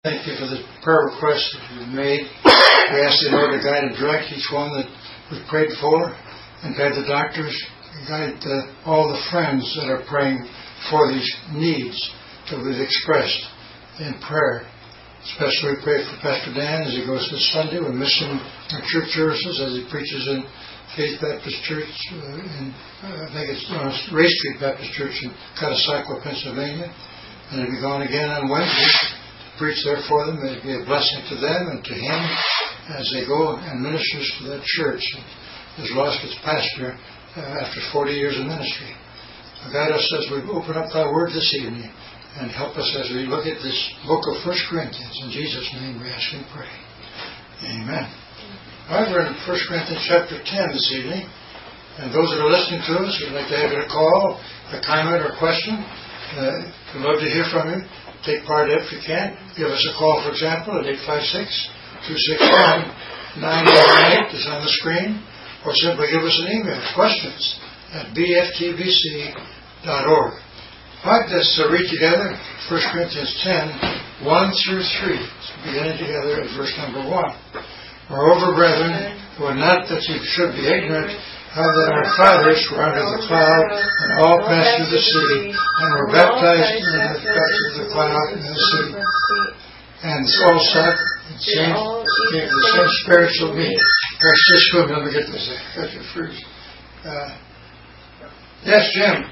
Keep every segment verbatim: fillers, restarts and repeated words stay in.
Thank you for the prayer requests that you've made. We ask the Lord to guide and direct each one that we've prayed for, and guide the doctors, and guide uh, all the friends that are praying for these needs that we've expressed in prayer. Especially we pray for Pastor Dan as he goes this Sunday. We miss him in church services as he preaches in Faith Baptist Church, uh, in, uh, I think it's uh, Ray Street Baptist Church in Catasaco, Pennsylvania. And he'll be gone again on Wednesday. Preach there for them. May it be a blessing to them and to him as they go and ministers to that church. Has lost its pastor uh, after forty years of ministry. Guide us as we open up thy word this evening, and help us as we look at this book of First Corinthians. In Jesus' name we ask and pray. Amen. All right, we're in First Corinthians chapter ten this evening. And those that are listening to us, we'd like to have you a call, a comment, or question. Uh, we'd love to hear from you. Take part in it if you can. Give us a call, for example, at eight five six, two six one, nine eight eight is on the screen. Or simply give us an email, questions at b f t b c dot org. All right, let's uh, read together First Corinthians ten, one through three. So beginning together at verse number one. Moreover, brethren, who are not that you should be ignorant, how that our fathers were under the cloud, and all passed through the sea, and were baptized in the baptism of the cloud and the sea. And all sat in the same, the same spiritual meat. Let's just swim. Let me get this. Got your fruit. Uh, yes, Jim.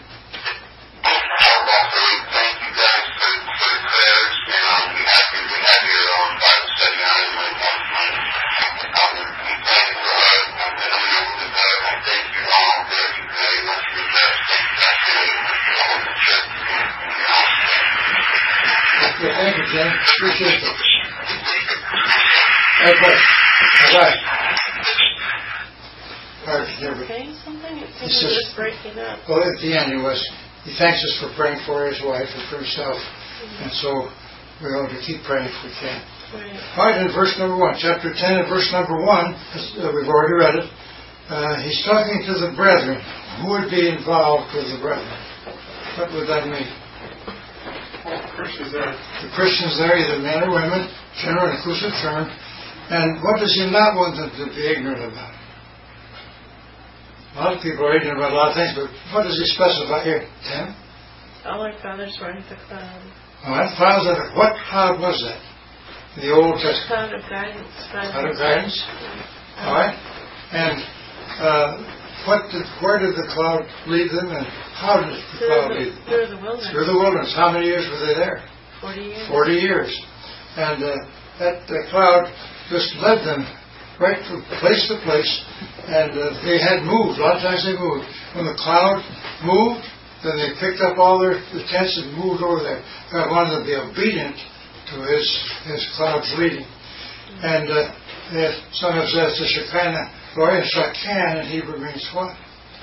Okay, thank you, Jim. Appreciate it. Okay. All right. All right, here we go. Saying something? It seems like just breaking up. Well, at the end, he was. He thanks us for praying for his wife and for himself, mm-hmm. and so we ought to keep praying if we can. Right. All right, in verse number one, chapter ten, and verse number one, uh, we've already read it. Uh, he's talking to the brethren. Who would be involved with the brethren? What would that mean? Christians there. The Christians there, either men or women, general and inclusive term. And what does he not want them to be ignorant about? A lot of people are ignorant about a lot of things, but what does he specify here? Ten? All our fathers were under the cloud. All right, clouds of it. What cloud was that? In the Old Testament. Cloud of guidance. Cloud of guidance. All right. And uh, what did, where did the cloud lead them, and how did the through cloud the, lead them? Through the wilderness. Through the wilderness. How many years were they there? Forty years. Forty years. And uh, that uh, cloud just led them right from place to place, and uh, they had moved. A lot of times they moved. When the cloud moved, then they picked up all their the tents and moved over there. God wanted them to be obedient to His His cloud's leading. And uh, if some have said the Shekinah glory, and Shekinah in Hebrew means what?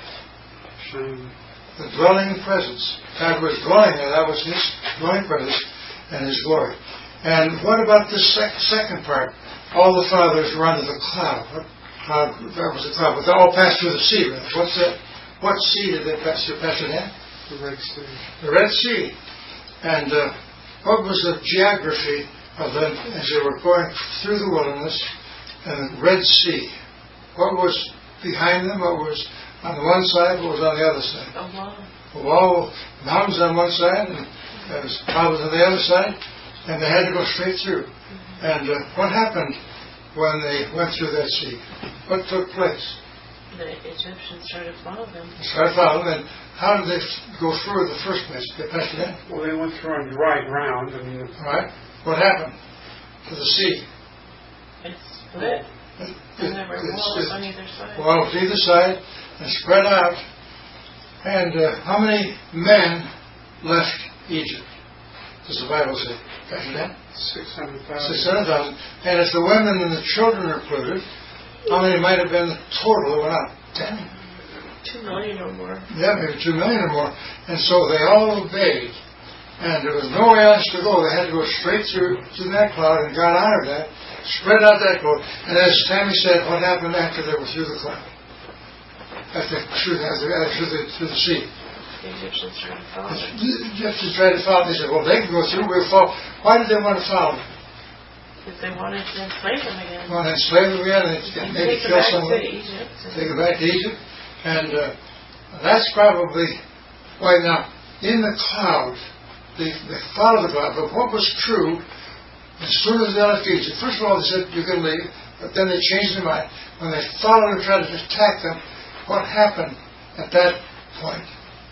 The dwelling presence. God was dwelling there. That was His dwelling presence and His glory. And what about the sec- second part? All the fathers were under the cloud. What cloud? That was the cloud. But they all passed through the sea. Right? What's that? What sea did they pass through? Pass it in? The Red Sea. The Red Sea. And uh, what was the geography of them as they were going through the wilderness and the Red Sea? What was behind them? What was on the one side? What was on the other side? A wall. A wall, mountains on one side, and there was mountains on the other side, and they had to go straight through. Mm-hmm. And uh, what happened when they went through that sea? What took place? The Egyptians started following them. They started following them. And how did they go through in the first place? They passed it in? Well, they went through on dry ground. I mean, all right. What happened to the sea? It split. It, and there were it, walls it, on either side. Walls on either side and spread out. And uh, how many men left Egypt? Does the Bible say? Six hundred thousand. Six hundred thousand. And if the women and the children are included, how many might have been the total that went out? Ten? Two million or more. Yeah, maybe two million or more. And so they all obeyed. And there was nowhere else to go. They had to go straight through to that cloud and got out of that, spread out that cloud. And as Tammy said, what happened after they were through the cloud? After through, after, through, the, through the sea. The Egyptians tried to follow them. The Egyptians tried to follow them. They said, well, they can go through, we'll follow. Why did they want to follow them? Because they wanted to enslave them again. Well, they enslaved them again, and And maybe take them kill back some of to them. Egypt. Take it back to Egypt. And uh, that's probably why now, in the cloud, they, they followed the cloud. But what was true, as soon as they left Egypt, first of all, they said, you can leave. But then they changed their mind. When they followed and tried to attack them, what happened at that point?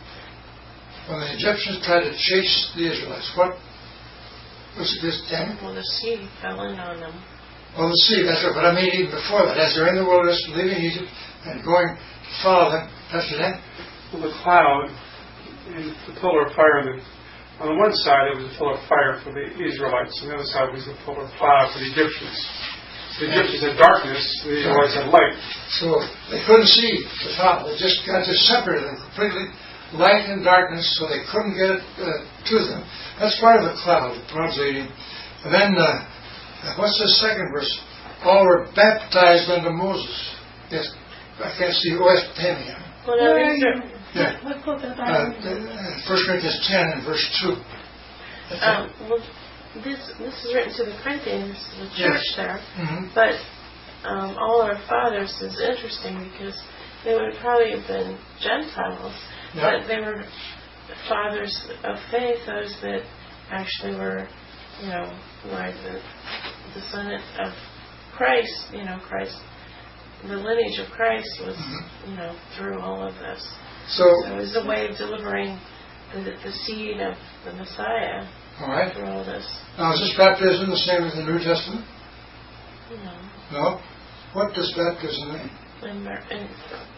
When the Egyptians tried to chase the Israelites, what was it, this damage? Well, the sea fell in on them. Well, the sea, that's right. But I mean, even before that, as they're in the wilderness, leaving Egypt and going to follow them, that's the end. Well, the cloud and the pillar of fire. On the, on the one side, it was a pillar of fire for the Israelites. On the other side was a pillar of cloud for the Egyptians. The Egyptians had darkness, the Israelites had light. So they couldn't see the cloud. They just got to separate them completely, light and darkness, so they couldn't get it uh, to them. That's part of the cloud, the cloud's leading. And then, uh, what's the second verse? All were baptized unto Moses. Yes, I can't see. Oh, it's ten here. Well, now Where are these you? are, Yeah. What book of the Uh, Bible? First Corinthians ten and verse two. um, well, this this is written to the Corinthians, the church Yes. there. Mm-hmm. But um, all our fathers is interesting because they would probably have been Gentiles, Yeah. but they were fathers of faith, those that actually were, you know, like the descendant of Christ. You know, Christ, the lineage of Christ was, Mm-hmm. you know, through all of this. So, So it was a way of delivering the, the seed of the Messiah all right. through all this. Now, is this baptism the same as the New Testament? You know, No. What does baptism mean? immer- in,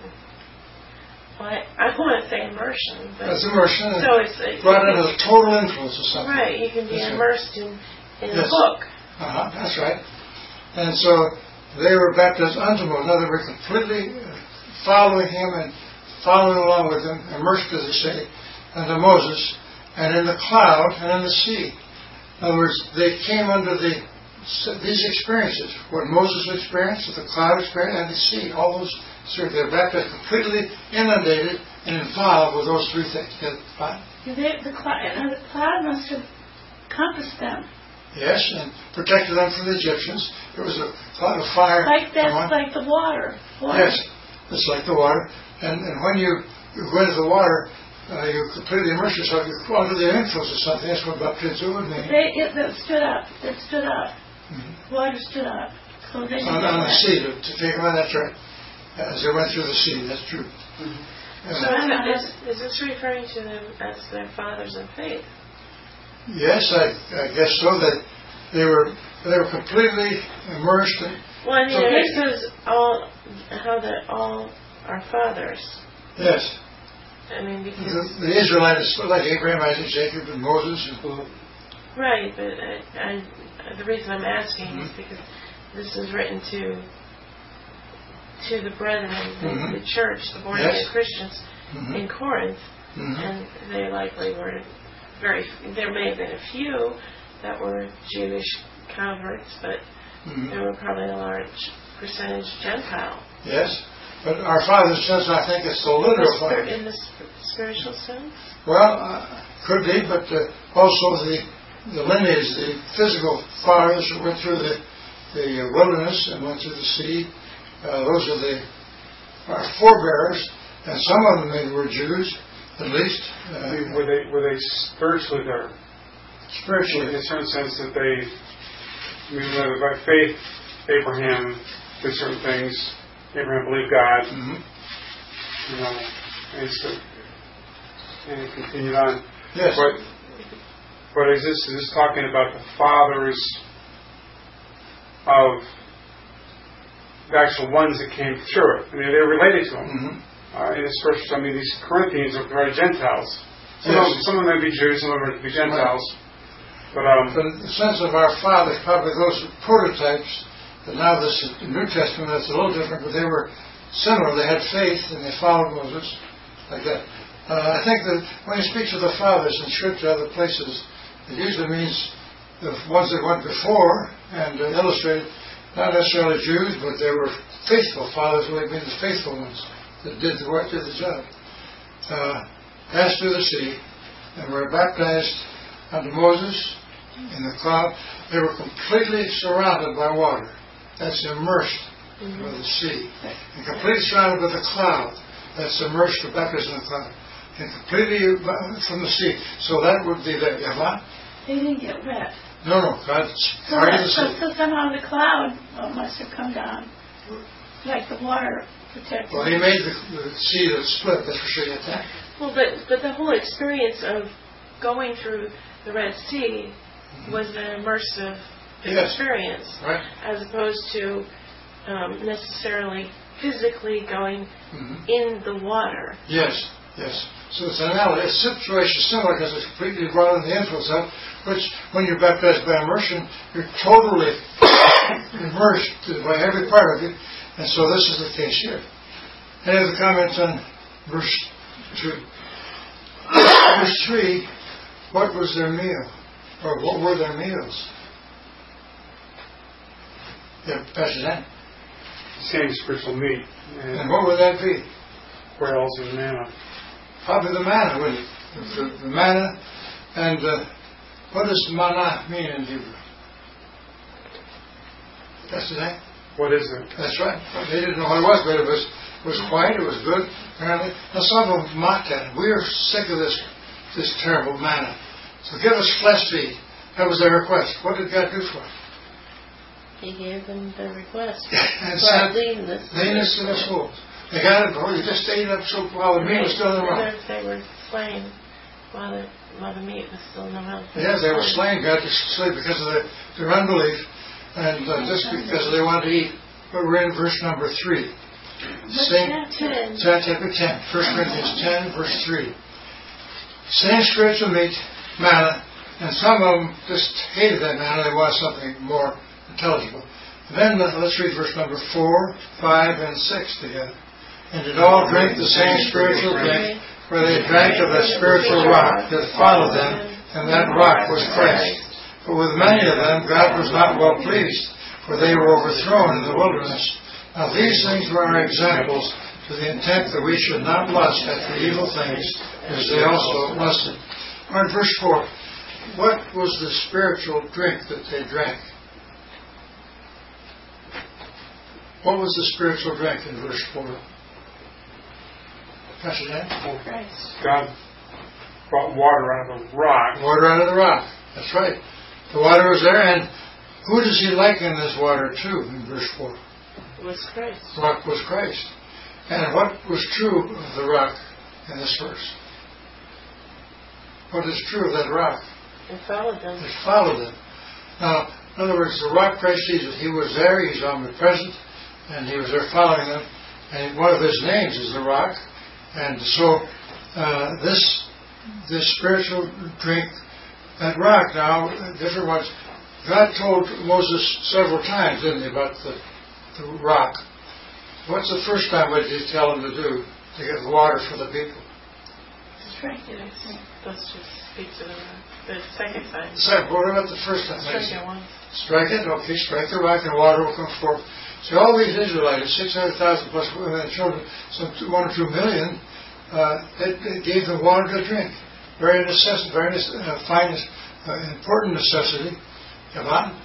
well, I, I want to say immersion, but That's immersion. And so it's, it's brought under the total influence of something. right. You can be That's right. immersed in in Yes. a book. Uh-huh, that's right. And so they were baptized unto Moses. Now they were completely uh, following him and following along with him, immersed, as they say, unto Moses, and in the cloud and in the sea. In other words, they came under the these experiences, what Moses experienced, what the cloud experienced, and the sea. All those, so they were baptized completely inundated and involved with those three things. Yeah, fine. They, the, cloud, and the cloud must have compassed them. Yes, and protected them from the Egyptians. There was a cloud of fire. Like that's from one- like the water. water. Yes, it's like the water. And, and when you, you go into the water, uh, you completely immerse yourself. You're under the influence of something. That's what baptism would mean. They it, it stood up. It stood up. Mhm. Water stood up. So they On, on the sea, to, to take them on, that's right. As they went through the sea, that's true. So Uh, is, is this referring to them as their fathers in faith? yes, I, I guess so. That they were they were completely immersed. In, Well, I mean, So- it says all how that all are fathers. yes, I mean, the, because the Israelites, like Abraham, Isaac, Jacob, and Moses. And, right, but I, I, the reason I'm asking Mm-hmm. is because this is written to to the brethren, the, Mhm. the church, the born Yes. again Christians Mhm. in Corinth, Mhm. and they likely were very. There may have been a few that were Jewish converts, but Mhm. there were probably a large percentage Gentile. Yes, but our fathers says, I think it's the literal father. In the sp- spiritual sense? Well, uh, could be, but uh, also the the lineage, the physical fathers who went through the the uh, wilderness and went through the sea. Uh, those are the our forebears, and some of them maybe were Jews, at least uh, Were they were they spiritually there? spiritually. In a certain sense that they, I mean, whether by faith, Abraham did certain things. Abraham believed God, hmm you know, and so and it continued on. Yes. But but is this is this talking about the fathers of the actual ones that came through it? I mean, they're related to them. hmm Uh, in this first, I mean, these Corinthians are very Gentiles. Some, Yes. of them, some of them may be Jews, some of them may be Gentiles. But um, But in the sense of our fathers, probably those prototypes, and now this is the New Testament, that's a little different, but they were similar. They had faith and they followed Moses, like that. Uh, I think that when he speaks of the fathers in Scripture, other places, it usually means the ones that went before and uh, illustrated, not necessarily Jews, but they were faithful fathers, who had been the faithful ones that did the work, did the job. Uh, passed through the sea and were baptized unto Moses in the cloud. They were completely surrounded by water. That's immersed Mm-hmm. by the sea. And completely surrounded by the cloud. That's immersed the baptism in the cloud. And completely from the sea. So that would be the Yavah. They didn't get wet. No, no, God's So, part of that, the so, sea. so somehow the cloud uh, must have come down, like the water protected. Well, he made the, the sea that split. That's for sure. That. Well, but but the whole experience of going through the Red Sea was an immersive Yes. experience, Right. as opposed to um, necessarily physically going Mm-hmm. in the water. Yes, yes. So it's an analogy. It's a situation similar because it's completely brought in the influence of, which when you're baptized by immersion, you're totally immersed by every part of it. And so this is the case here. Any other comments on verse two? Verse three, what was their meal? Or what were their meals? Yeah, Pastor Dan. Same spiritual meat. And And what would that be? quails and manna. Probably the manna, wouldn't it? The, the manna, and uh, what does manna mean in Hebrew? That's the name? What is it? That's right. They didn't know what it was, but it was it was quiet, it was good, apparently. Now some of them mocked at it. We are sick of this this terrible manna. So give us flesh to eat. That was their request. What did God do for them? He gave them the request. And For said, leanness. leanness to their souls. They got it, but they just ate up so while the meat was still in the mouth. They were slain while the, while the meat was still in the mouth. Yeah, they were slain, God to slay because of their, their unbelief, and uh, just because they wanted to eat. But we're in verse number three. Same, ten. chapter ten, First Corinthians ten, verse three. Same spiritual meat, manna, and some of them just hated that manna. They wanted something more intelligible. And then uh, let's read verse number four, five, and six together. And did all drink the same spiritual drink, for they drank of the spiritual rock that followed them, and that rock was Christ. But with many of them God was not well pleased, for they were overthrown in the wilderness. Now these things were our examples, to the intent that we should not lust after evil things, as they also lusted. Or in verse four, what was the spiritual drink that they drank? What was the spiritual drink in verse four? Pastor Dan? Christ. God brought water out of the rock. Water out of the rock. That's right. The water was there, and who does he liken this water to in verse four? It was Christ. The rock was Christ. And what was true of the rock in this verse? What is true of that rock? It followed them. It followed them. Now, in other words, the rock Christ Jesus, he was there, he's omnipresent, and he was there following them. And one of his names is the rock. And so uh, this this spiritual drink, that rock now, different ones, God told Moses several times, didn't he, about the, the rock. What's the first time what did he tell him to do to get water for the people? Strike it. Let's just speak to the rock. The second time. Second, what about the first time? Strike it once. Strike it, okay, strike the rock and water will come forth. So all these Israelites, six hundred thousand plus women and children, some two, one or two million, uh, it, it gave them water to drink. Very necessary, very uh, fine, uh, important necessity. Yvonne?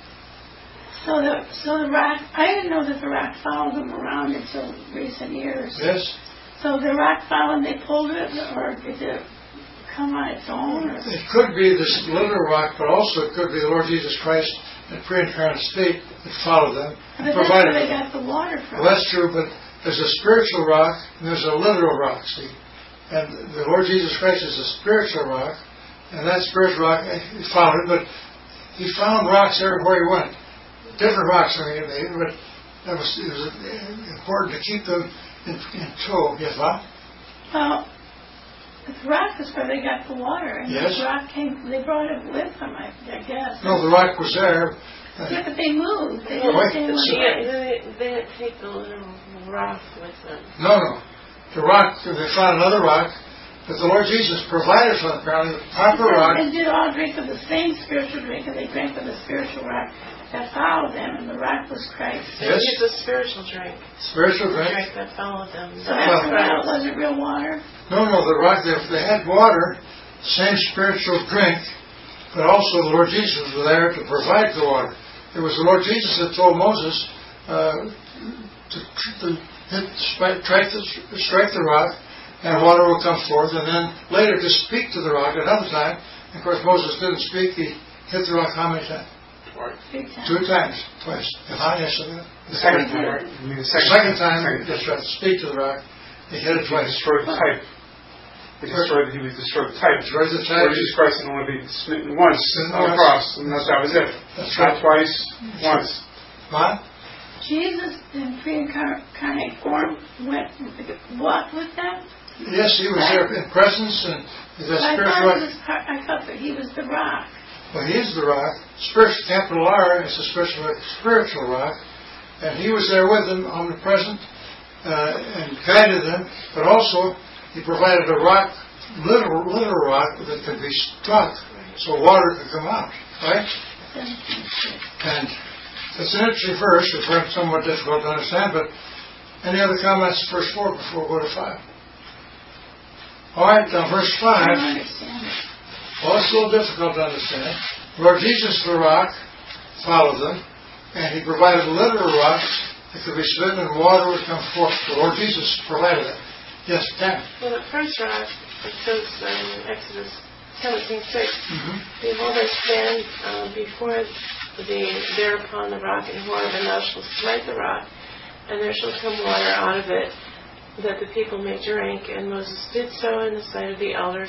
So the so the rock, I didn't know that the rock followed them around until recent years. Yes? So the rock followed, they pulled it, or did it come on its own? Or? It could be this little rock, but also it could be the Lord Jesus Christ in pre-incarnate state that followed them and But that's provided where they them. got the water from. Well, that's true, but there's a spiritual rock and there's a literal rock, see. And the Lord Jesus Christ is a spiritual rock, and that spiritual rock, he found it, but he found rocks everywhere he went. Different rocks, I mean, they, but that was, it was important to keep them in, in tow. Yes, Bob? Well, the rock is where they got the water, and Yes. the rock came, they brought it with them, I, I guess. No, the rock was there. Uh, Yeah, but they moved. They Oh, didn't wait, stay it's- one Yeah, place. they, they didn't take the little rock with them. No, no. The rock, they found another rock, but the Lord Jesus provided for them, apparently, the proper rock. And did all drink of the same spiritual drink, and they drank of the spiritual rock that followed them, and the rock was Christ. Yes. It's a spiritual drink. Spiritual The drink. drink that followed them. So That's that's Well- real, was it real water? No, no, the rock, they, they had water, same spiritual drink, but also the Lord Jesus was there to provide the water. It was the Lord Jesus that told Moses uh, to, to hit, strike, the, strike the rock, and water will come forth, and then later to speak to the rock another time. And of course, Moses didn't speak. He hit the rock how many times? Twice. Two times. Twice. If I answer that. The second time, right? I mean, the second, The second time, second that's right, speak to the rock. He hit it He twice. destroyed the type. He destroyed, he was destroyed the type. Destroyed the type. Lord Jesus Christ had only been smitten once Smitten on the once. cross, and that, that was it. That's Not right. twice, once. What? Jesus in pre-incarnate form went walked with them. Yes, he was there in presence, and the I spiritual thought, rock. it was part, I thought that he was the rock. Well, he is the rock. Spiritual, capital R is the spiritual, spiritual rock, and he was there with them, omnipresent, uh, and guided them. But also, he provided a rock, literal, literal rock that could be struck, so water could come out. Right? And it's an interesting verse. It's perhaps somewhat difficult to understand. But any other comments? Verse four before we go to five. All right, now verse I five. don't understand it. Well, it's a little difficult to understand. Lord Jesus, the rock, followed them, and he provided literal rocks that could be smitten and water would come forth. The Lord Jesus provided it. Yes, Dan. Well, the first rock, it says in Exodus seventeen six, Mm-hmm. behold, I stand uh, before thee there upon the rock in Horeb, and thou shalt smite the rock, and there shall come water out of it, that the people may drink. And Moses did so in the sight of the elders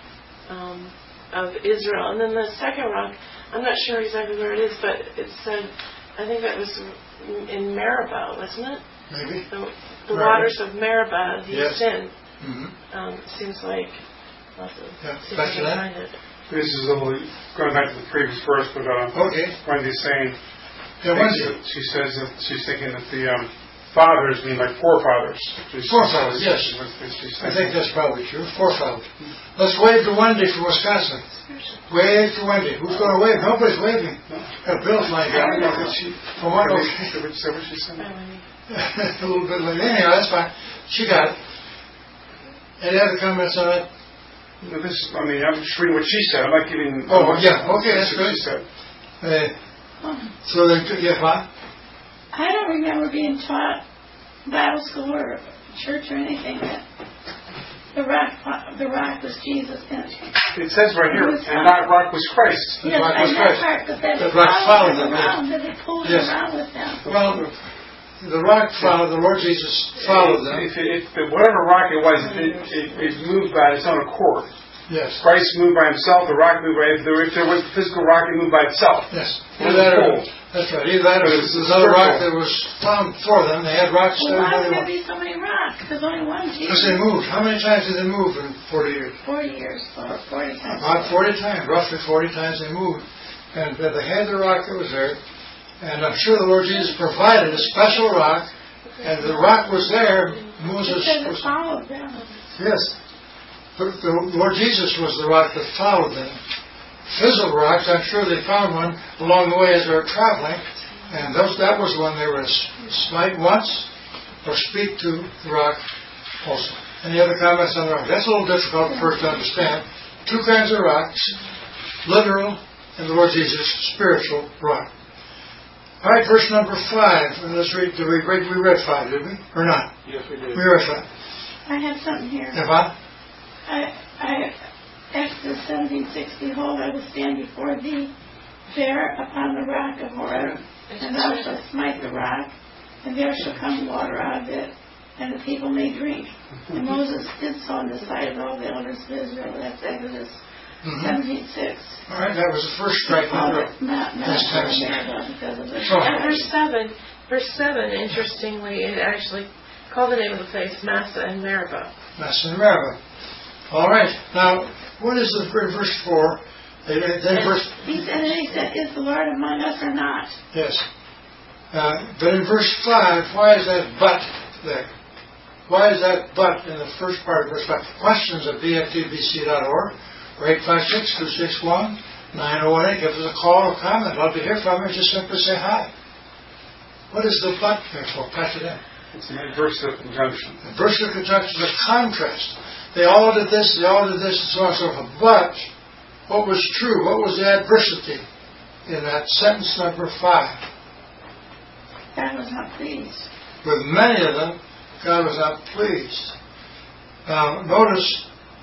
um, of Israel. And then the second rock, I'm not sure exactly where it is, but it said, I think that was in Meribah, wasn't it? Maybe. The, the Right. waters of Meribah, he Yes. sinned. Mm-hmm. Um, it seems like lots of Yeah, see if back I to can that. find it. This is a little, going back to the previous verse, but uh, Okay. Wendy's saying, Yeah, thinks Wendy. that she says that she's thinking that the um, fathers mean like forefathers. She's- Forefathers, yes. What she's I thinking. think that's probably true. Forefathers. Let's wave to Wendy from Wisconsin. Wave to Wendy. Who's going to wave? Nobody's waving. Got Bill's lying down. I don't know, did she, From what? did she, did she say what she said? A little bit late. Anyhow, that's fine. She got it. Any other comments on that? No, this is, I mean, I'm just reading what she said. I'm not giving... Oh, yeah. Okay, that's what good. she said. Uh, Oh, so they took, yeah, what? I don't remember being taught Bible school or church or anything that the rock, the rock was Jesus. And It says right here, It was and fine. that rock was Christ. yes, rock I was know Christ. part, but that The they rock followed followed them them, around, that they pulled Yes. around with them. Well, the rock followed, the Lord Jesus followed them. If, if, if whatever rock it was, it, it, it moved by its own accord. Yes. Christ moved by himself, the rock moved by, if there, if there was a physical rock, it moved by itself. Yes. It Either was that or, cold. that's right. Either that or But there's it's another rock spiritual. that was found for them. They had rocks Well, why would everywhere. there be so many rocks? There's only one Because Jesus. they moved. How many times did they move in forty years? Forty years or forty times. About forty times. Roughly forty times they moved. And uh, they had the rock that was there. And I'm sure the Lord Jesus provided a special rock. And the rock was there. Moses It says it was... followed them. Yes. But the Lord Jesus was the rock that followed them. Physical rocks, I'm sure they found one along the way as they were traveling. And those, that was when they were to smite once or speak to the rock also. Any other comments on the rock? That's a little difficult first to understand. Two kinds of rocks, literal and the Lord Jesus, spiritual rock. All right, verse number five. And let's read. Did we read? We read five, did we? Or not? Yes, we did. We read five. I have something here. Yeah, what? I, I, Exodus seventeen six, behold, I will stand before thee there upon the rock of Horeb, and thou shalt smite the rock, and there shall come water out of it, and the people may drink. And Moses did so in the sight of all the elders of Israel. That's Exodus Mm-hmm. seventeen six. All right, that was the first strike. Called it not, not That's nice. Meribah because of the Oh. And verse seven, verse seven, interestingly, it actually called the name of the place Massa and Meribah. Massa and Meribah. All right. Now, what is the verse four? Then verse He said, and he said, is the Lord among us or not? yes. Uh, but in verse five, why is that but there? Why is that but in the first part of verse five? Questions at b f t b c dot org or eight five six, two six one, nine oh one eight. Give us a call or comment. I'd love to hear from you. Just simply say hi. What is the but there for? Pass it in. It's an adversative conjunction. Adversative conjunction, the contrast. They all did this, they all did this, and so on and so forth. But what was true? What was the adversity in that sentence number five? God was not pleased. With many of them, God was not pleased. Now, notice,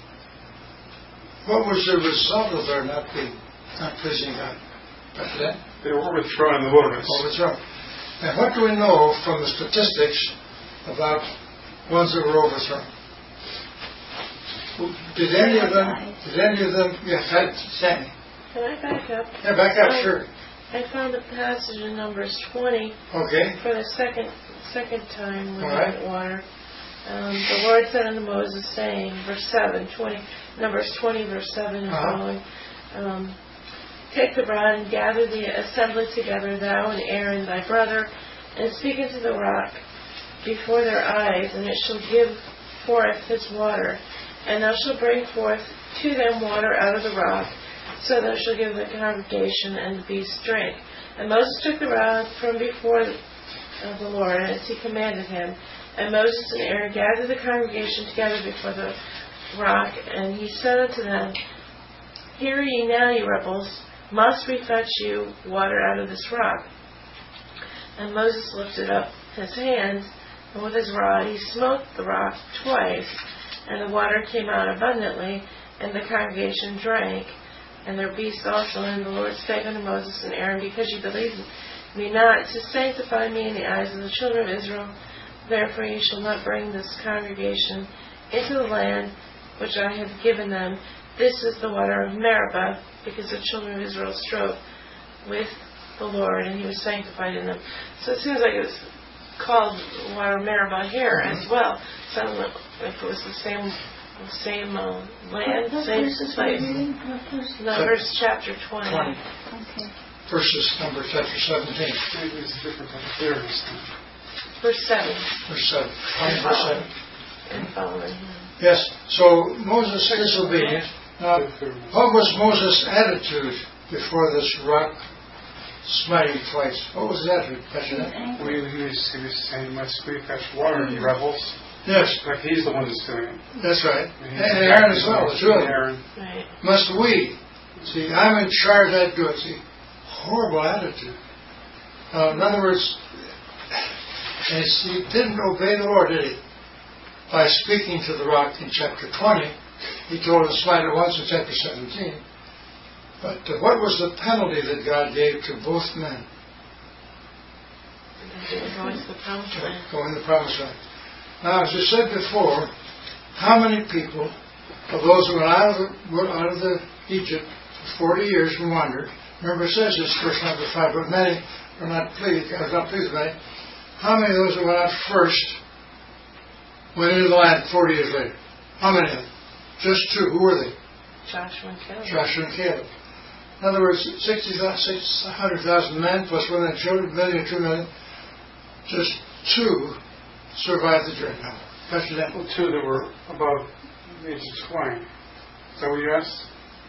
what was the result of their not being, not pleasing God? After that? They were overthrown in the wilderness. Overthrown. And what do we know from the statistics about ones that were overthrown? Did any of them, did any of them, yeah, Sammy. Can I back up? Yeah, back up, Um, sure. I found a passage in Numbers twenty Okay. for the second second time with All right. that water. Um, the Lord said unto Moses, saying, verse seven, twenty, Numbers twenty, verse seven and Uh-huh. following, um, take the rod and gather the assembly together, thou and Aaron thy brother, and speak into the rock before their eyes, and it shall give forth his water. And thou shalt bring forth to them water out of the rock, so thou shalt give the congregation and the beasts drink. And Moses took the rod from before of the Lord, as he commanded him. And Moses and Aaron gathered the congregation together before the rock, and he said unto them, Hear ye now, ye rebels, must we fetch you water out of this rock? And Moses lifted up his hands, and with his rod he smote the rock twice, and the water came out abundantly, and the congregation drank, and their beasts also. And the Lord spake unto Moses and Aaron, Because ye believed me not to sanctify me in the eyes of the children of Israel, therefore ye shall not bring this congregation into the land which I have given them. This is the water of Meribah, because the children of Israel strove with the Lord, and he was sanctified in them. So it seems like it's called water of Meribah here as well. So I don't know if it was the same same uh, land, What same verses place. were you reading? What verses? Numbers chapter twenty. twenty. Okay. Verses number chapter seventeen. Maybe it's a different type of clearness. Verse seven Verse seven. twenty, verse seven. and following. Yes. So Moses is disobedient. Now, what was Moses' attitude before this rock smiting twice? What was his attitude? Pastor Nat? Well, he was, he was saying, must we fetch water, you rebels? Yes, Like he's the one that's doing it. that's right. And And Aaron as well, the two of them. Aaron. Right. Must we? See, I'm in charge, I do it. See, horrible attitude. Uh, in other words, and he didn't obey the Lord, did he? By speaking to the rock in chapter twenty, he told him to smite it once in chapter seventeen. But uh, what was the penalty that God gave to both men? Going to the promised land. Going to the promised land. Now, as we said before, how many people of those who went out of the, went out of the Egypt for forty years and wandered? Remember, it says this, verse number five, but many were not pleased. God was not pleased with many. How many of those who went out first went into the land forty years later? How many of them? Just two. Who were they? Joshua and Caleb. Joshua and Caleb. In other words, sixty, six hundred thousand men plus women and children, million, two million. Just two survived the journey. Now, Pastor Dan. Well, two that were above the age of twenty. Is that what you asked?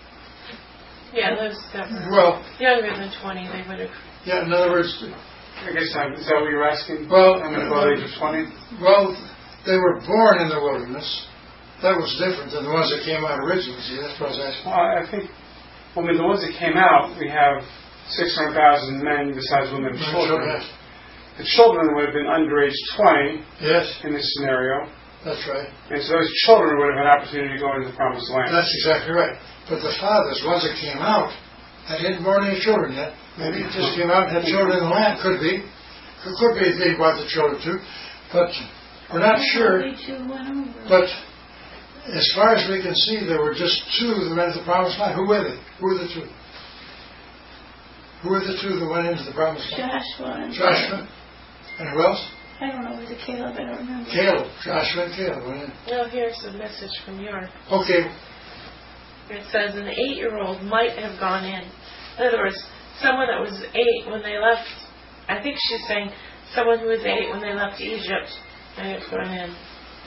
Yeah, those that were Well, younger than twenty, they would have. yeah. In other words, I guess I'm, is that what you're asking? Well, I'm above the age of twenty? well, they were born in the wilderness. That was different than the ones that came out originally. See, that's what I was asking. Well, I think, well, I mean, the ones that came out, we have six hundred thousand men besides women and children. Yes. The children would have been under age twenty Yes, in this scenario, that's right. and so those children would have had an opportunity to go into the promised land. That's exactly right. But the fathers, ones that came out, they hadn't born any children yet. Maybe it just came out and had children in the land. Could be. Could, could be they brought the children too. But we're not sure. Only two went over. But as far as we can see, there were just two that went into the promised land. Who were they? Who were the two? Who were the two that went into the promised land? Joshua and Joshua. And who else? I don't know, was it Caleb? I don't remember. Caleb. Joshua and Caleb went in. No, here's the message from York. Okay. It says an eight-year-old might have gone in. In other words, someone that was eight when they left. I think she's saying someone who was eight when they left Egypt may have gone in.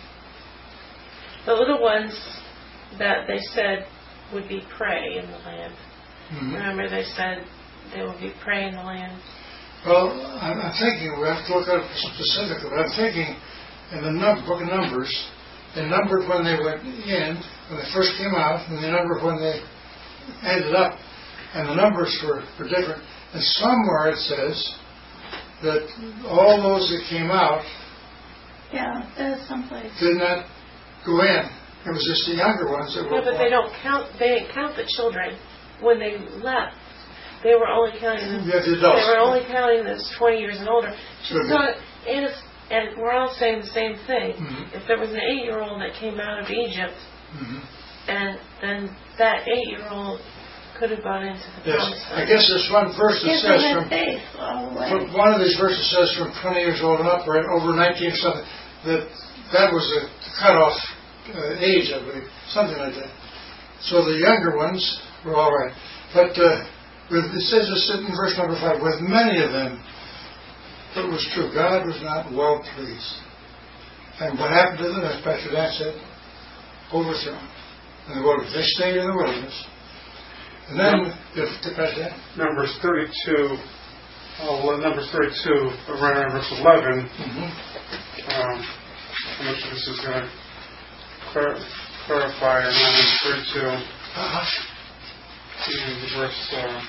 The little ones that they said would be prey in the land. Mm-hmm. Remember, they said they would be prey in the land. Well, I'm, I'm thinking, we have to look at it specifically, but I'm thinking in the num- book of Numbers, they numbered when they went in, when they first came out, and they numbered when they added up, and the numbers were, were different. And somewhere it says that all those that came out Yeah, there's someplace. did not go in. It was just the younger ones that were. Yeah, but they don't count. They didn't count the children when they left. They were only counting them. Yeah, the adults. They were only counting those twenty years and older. Sure. So, and, it's, and we're all saying the same thing. Mhm. If there was an eight-year-old that came out of Egypt, Mhm. and then that eight-year-old could have gone into the Yes, promised I land. guess there's one verse that If says they from. had faith all the way. But one of these verses says from twenty years old and up, or over nineteen or something, that that was a cutoff uh, age, I believe, something like that. So the younger ones were all right. But uh, with, it says this in verse number five, with many of them, it was true, God was not well pleased. And what happened to them, as Pastor Dan said, overthrown in the wilderness. They stayed in the wilderness. And then, if Pastor Dan? Numbers thirty-two, oh, well, Numbers thirty-two, right around verse eleven. Mm-hmm. Um, how much of this is going to clar- clarify or not? Numbers thirty-two, Uh-huh. and verse uh,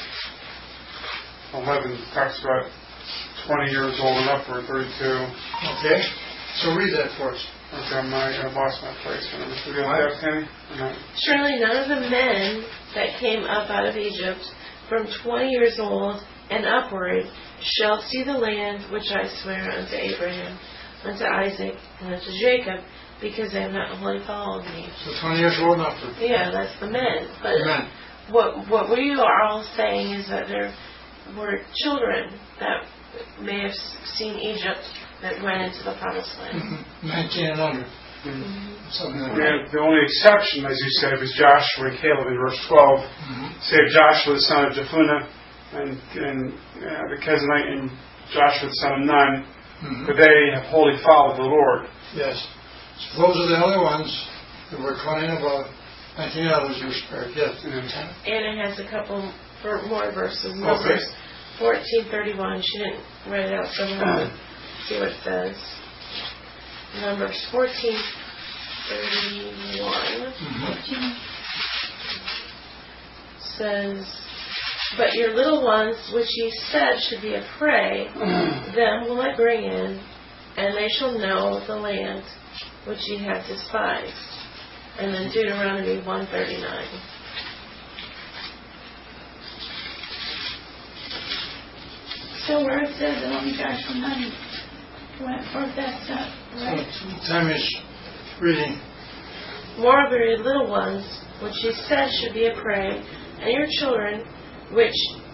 eleven talks about twenty years old and upward. thirty-two. Okay. So read that for us. Okay, my, I lost my place. Did you have that, Penny? Or not? Surely none of the men that came up out of Egypt from twenty years old and upward shall see the land which I swear unto Abraham, unto Isaac, and unto Jacob, because they have not wholly followed me. So twenty years old and upward. Yeah, that's the men. But Amen. what what we are all saying is that there were children that may have seen Egypt that went into the promised land. Mm-hmm. nineteen and under. Mm-hmm. Something like that. Yeah, the only exception, as you said, was Joshua and Caleb in verse twelve. Mm-hmm. Save Joshua the son of Jephunneh and, and uh, the Kezanite and Joshua the son of Nun, Mm-hmm. for they have wholly followed the Lord. Yes. So those are the only ones that were twenty and above. nineteen others were spared. Yes. And And it has a couple ver- more verses. Okay. Numbers fourteen thirty-one. She didn't write it out, so I'm going to see what it says. Numbers fourteen thirty-one Mm-hmm. says, but your little ones, which ye said should be a prey, them will I bring in, and they shall know the land which ye have despised. And then Deuteronomy one thirty-nine. So where it says that only Joshua nine went forth, that's not right. So time is reading. Moreover, your little ones, which ye said should be a prey, and your children, which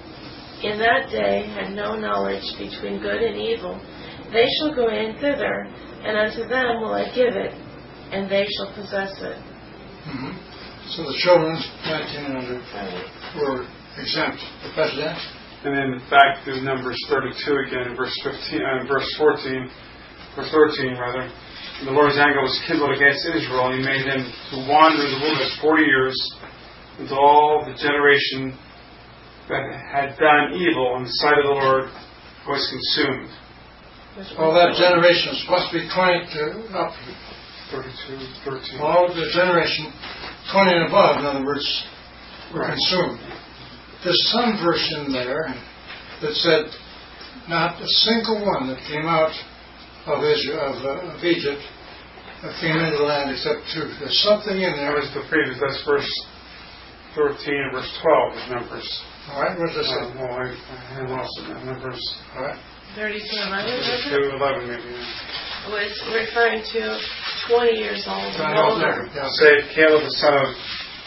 in that day had no knowledge between good and evil, they shall go in thither, and unto them will I give it, and they shall possess it. Mm-hmm. So the children, nineteen and under, Right. were exempt. Professor Dan? And then back to Numbers thirty-two again, verse fifteen, uh, verse fourteen, verse thirteen rather. And the Lord's anger was kindled against Israel, and He made them to wander in the wilderness forty years, until all the generation that had done evil in the sight of the Lord was consumed. All that generation is supposed to be twenty to up. thirty-two, thirteen. All the generation, twenty and above, in other words, were Right. consumed. There's some verse in there that said not a single one that came out of Israel, of, uh, of Egypt, uh, came into the land except two. There's something in That there. was the previous, that's verse thirteen and verse twelve of Numbers. All right, what does it Uh, say? well, I, I lost it now. Numbers All right. thirty-two eleven, was it? two eleven maybe. Yeah. Was referring to twenty years old and Trying to older. yeah. Save Caleb the son of.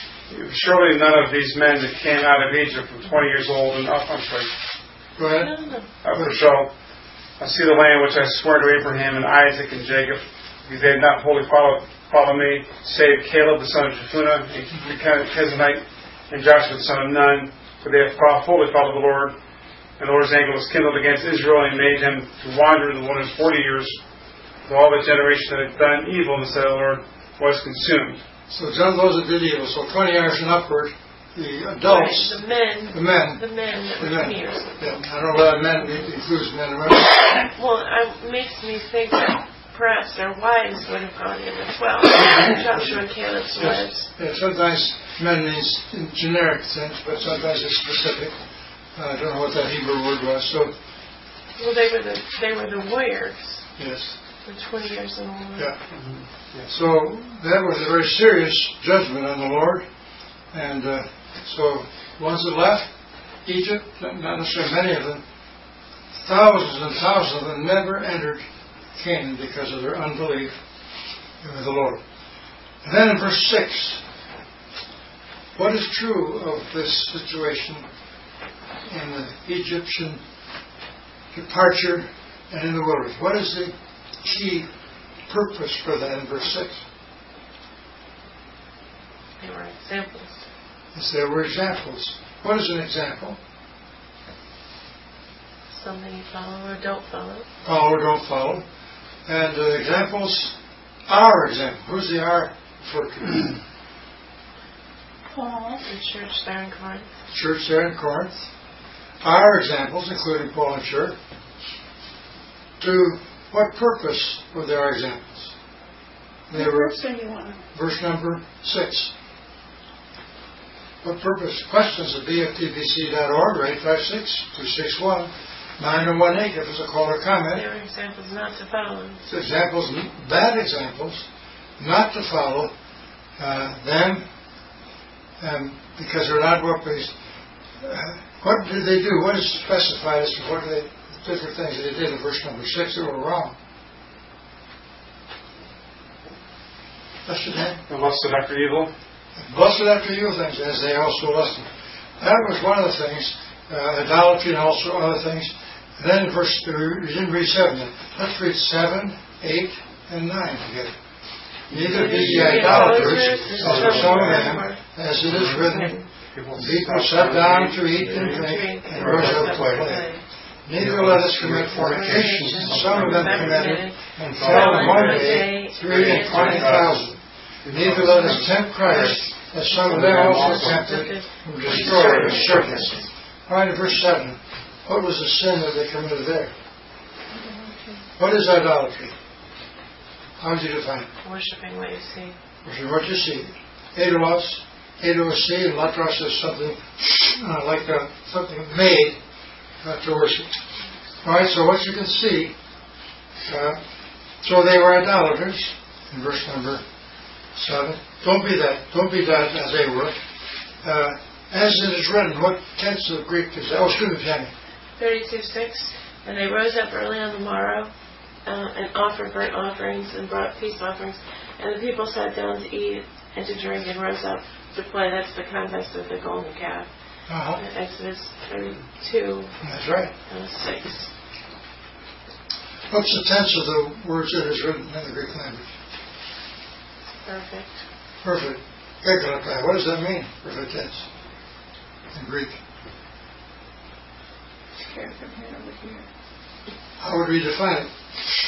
Surely none of these men that came out of Egypt from twenty years old and up, I'm sorry, Go ahead. No, no. up shall I see the land which I swore to Abraham and Isaac and Jacob, because they have not wholly followed, followed me, save Caleb the son of Jephunneh, and the Kezanite, and Joshua the son of Nun, for they have wholly followed the Lord. And the Lord's anger was kindled against Israel, and He made them to wander in the wilderness forty years, till all the generation that had done evil in the sight of the Lord was consumed. So John those that did evil. So twenty years and upward, the adults, Right, the men, the men, the men that the were men. twenty years. Yeah, I don't know whether men includes men and women. Well, it makes me think that press, their wives would have gone in as well. Joshua and Caleb's wives. Yeah, sometimes men means in generic sense, but sometimes it's specific. Uh, I don't know what that Hebrew word was. So, well, they were the they were the warriors. Yes. For twenty years and more. Yeah. Mm-hmm. Yeah. So that was a very serious judgment on the Lord, and uh, so ones that left Egypt, not necessarily many of them, thousands and thousands of them never entered Canaan because of their unbelief in the Lord. And then in verse six, what is true of this situation in the Egyptian departure and in the wilderness? What is the key purpose for that in verse six? They were examples. Yes, there were examples. What is an example? Something you follow or don't follow. Follow or don't follow. And uh, examples, our example. Who's the our referred to? Paul. The church there in Corinth. Church there in Corinth. Our examples, including Paul and Church. To what purpose were their examples? They What were verse are you on? verse number six. What purpose? Questions at b f t b c dot org or eight five six, two six one, nine oh one eight. Give us a call or comment. They were examples not to follow. It's examples, bad examples, not to follow uh, them, and because they're not what we. Uh, what did they do? What is specified as to what they different things that they did in verse number six that were wrong? Mister Dan? They lusted after evil. Lusted after evil things, as they also lusted. That was one of the things, uh, idolatry and also other things. And then in verse, we didn't read seven yet. Let's read seven, eight, and nine together. Neither be ye idolaters, as some of them, as it is written, people sat down to eat and drink, and rose up to play. Neither let us commit fornication, as some of them committed, and fell in one day three and twenty thousand. Neither let us tempt Christ, as some of them also tempted and destroyed with serpents. All right, in verse seven, what was the sin that they committed there? What is idolatry? How would you define it? Worshipping what you see. Worshiping what you see. Eidos, eidos see, and latros is something uh, like uh, something made uh, to worship. All right, so what you can see, uh, so they were idolaters in verse number seven. Don't be that. Don't be that as they were. Uh, as it is written, what tense of Greek is that? Oh, excuse me, Tammy. thirty-two six. And they rose up early on the morrow uh, and offered burnt offerings and brought peace offerings. And the people sat down to eat and to drink and rose up to play. That's the context of the golden calf. Uh-huh. In Exodus thirty-two. That's right. Uh, six. What's the tense of the words that is written in the Greek language? Perfect. Perfect. Ekalatai. What does that mean? Perfect tense in Greek. Here, from here over here. How would we define it?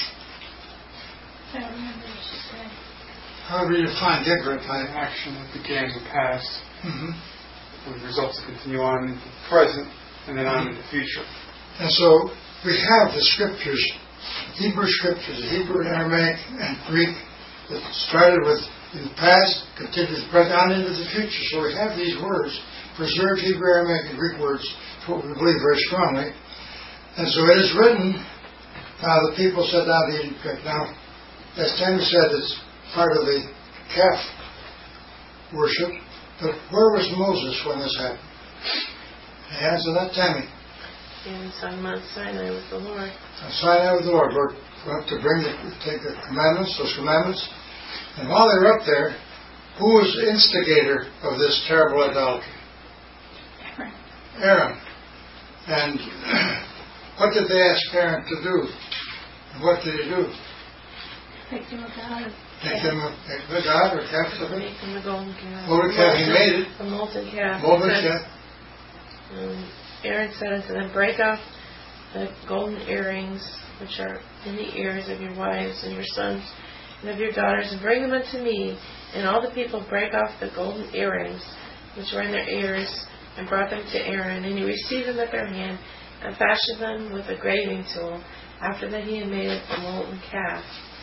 I don't remember what she said. How would we define An Ekalatai? action that began in the past, Mm-hmm. with results that continue on into the present, and then on into the future. And so we have the scriptures, Hebrew scriptures, Hebrew, Aramaic, and Greek, that started with in the past, continues present, on into the future. So we have these words, preserved Hebrew, Aramaic, and Greek words, for what we believe very strongly. And so it is written, now the people said down to eat and drink. Now, as Tammy said, it's part of the calf worship. But where was Moses when this happened? Answer that, Tammy. He was on Mount Sinai with the Lord. On Sinai with the Lord. Lord went to bring the, take the commandments, those commandments. And while they were up there, who was the instigator of this terrible idolatry? Aaron. Aaron. And what did they ask Aaron to do? And what did he do? Take him a God. Take him a, a god or calf of it? Make him a golden calf. Golden calf, he made it. A molten calf. Molten It says, calf. Um, Aaron said unto them, break off the golden earrings which are in the ears of your wives and your sons and of your daughters, and bring them unto me. And all the people brake off the golden earrings which were in their ears, and brought them to Aaron. And he received them at their hand, and fashioned them with a graving tool, after that he had made a molten calf.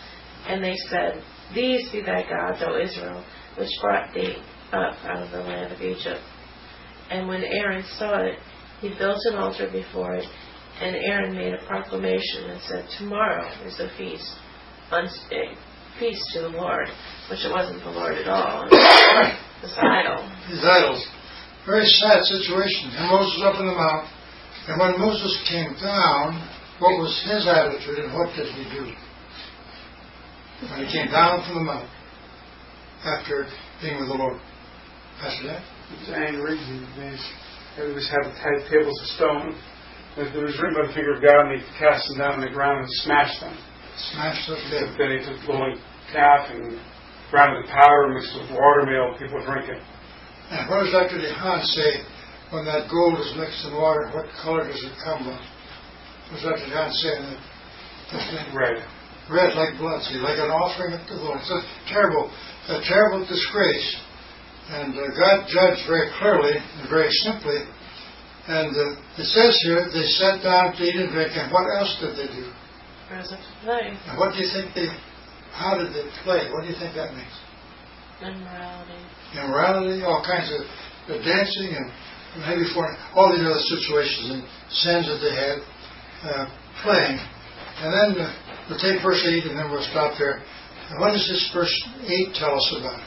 And they said, These be thy gods, O Israel, which brought thee up out of the land of Egypt. And when Aaron saw it, he built an altar before it, and Aaron made a proclamation and said, Tomorrow is a feast, a feast to the Lord, which it wasn't the Lord at all. It was an idol. These idols. Very sad situation. And Moses up in the mount. And when Moses came down, what was his attitude and what did he do? When he came down from the mount after being with the Lord. Pastor Dan? He was angry. He was having tight tables of stone. It was written by the finger of God, and he cast them down on the ground and smashed them. Smashed them dead. Then he took the golden calf and ground it to powder, mixed with water, made all the people drink it. And what does Doctor DeHaan say when that gold is mixed in water? What color does it come of? What does Doctor DeHaan say in that? Red. Red like blood, see, like an offering of the Lord. It's a terrible, a terrible disgrace. And uh, God judged very clearly and very simply. And uh, it says here, they sat down to eat and drink, and what else did they do? Rose up to play. And what do you think they, how did they play? What do you think that means? Immorality. Immorality, all kinds of uh, dancing and maybe for all these other situations and sins that they had, uh, playing. And then uh, we'll take verse eight and then we'll stop there. And what does this verse eight tell us about?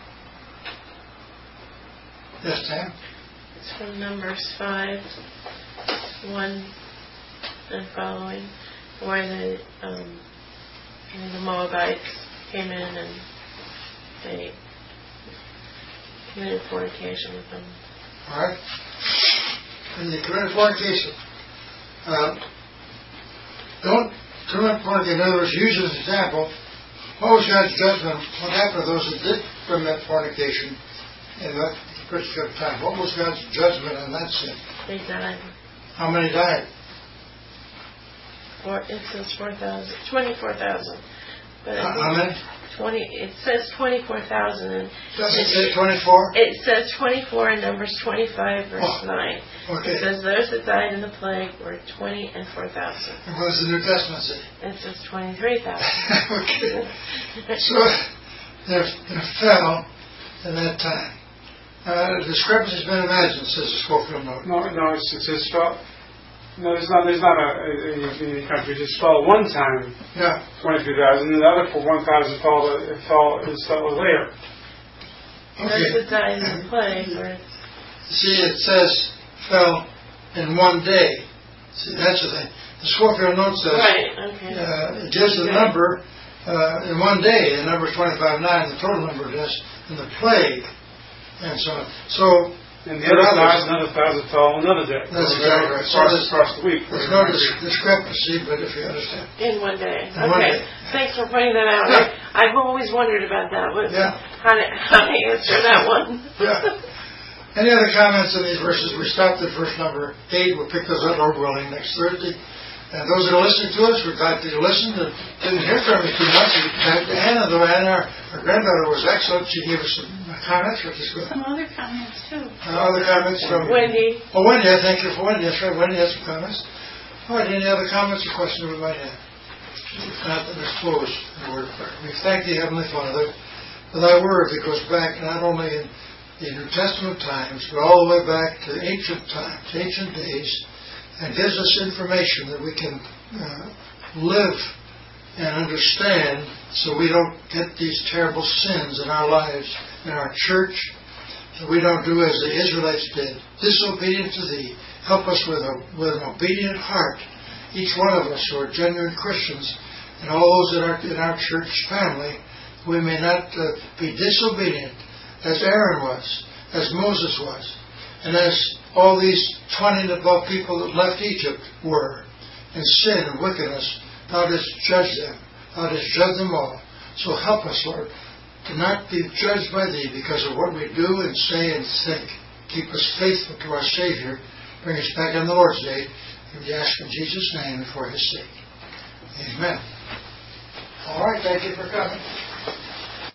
Yes, Tam? It's from Numbers five, one and following, where the, um, the Moabites came in and they committed fornication with them. All right. And you commit fornication. Uh, don't commit fornication. In other words, use as an example, what was God's judgment? What happened to those that did commit fornication in that particular time? What was God's judgment on that sin? They died. How many died? Four, it says four thousand, twenty-four thousand. But How, how many? Twenty. It says twenty-four thousand, and Does it say twenty-four? it says twenty-four in Numbers twenty-five, verse Oh, nine. okay. It says those that died in the plague were twenty and four thousand. And what does the New Testament say? It says twenty-three thousand. Okay. So there, there fell in that time. Uh, the discrepancy has been imagined, says the Schofield note. No, no, it's, it says fell. No, there's not. There's not a, a, a country. It just fell one time. Yeah. Twenty-two thousand, and the other for one thousand fell. It fell. It fell later. Okay. Those that died in the plague were. See, it says fell in one day. See, that's the thing. The Schofield note says Right. Okay. uh, it gives the number uh, in one day. The number is twenty-five nine. The total number is in the plague, and so on. So. And the other thousand, another thousand fell another day. That's exactly right. So Across, there's, across the week. there's no dis- discrepancy, but if you understand. In one day. In one Okay. day. Thanks for pointing that out. Yeah. I, I've always wondered about that. What, Yeah. How to how to answer that one. Yeah. Any other comments on these verses? We stopped at verse number eight. We'll pick those up, Lord willing, next Thursday. And those that are listening to us, we're glad that you listened. And didn't hear from you too much. Anna, though, Anna, our, our granddaughter, was excellent. She gave us some comments, which is good. Some other comments too. Uh, other comments from Wendy. Oh, Wendy, I thank you for Wendy. That's right. Wendy has some comments. All right. Any other comments or questions we might have? If not, then let's close the word of prayer. We thank thee, Heavenly Father, for thy word that goes back not only in the New Testament times, but all the way back to ancient times, ancient days, and gives us information that we can uh, live and understand so we don't get these terrible sins in our lives, in our church, that we don't do as the Israelites did, disobedient to thee. Help us with, a, with an obedient heart, each one of us who are genuine Christians, and all those that are in our church family, we may not uh, be disobedient as Aaron was, as Moses was, and as all these twenty and above people that left Egypt were in sin and wickedness. Thou dost judge them. Thou dost judge them all. So help us, Lord, to not be judged by thee because of what we do and say and think. Keep us faithful to our Savior. Bring us back on the Lord's Day. We ask in Jesus' name and for his sake. Amen. All right, thank you for coming.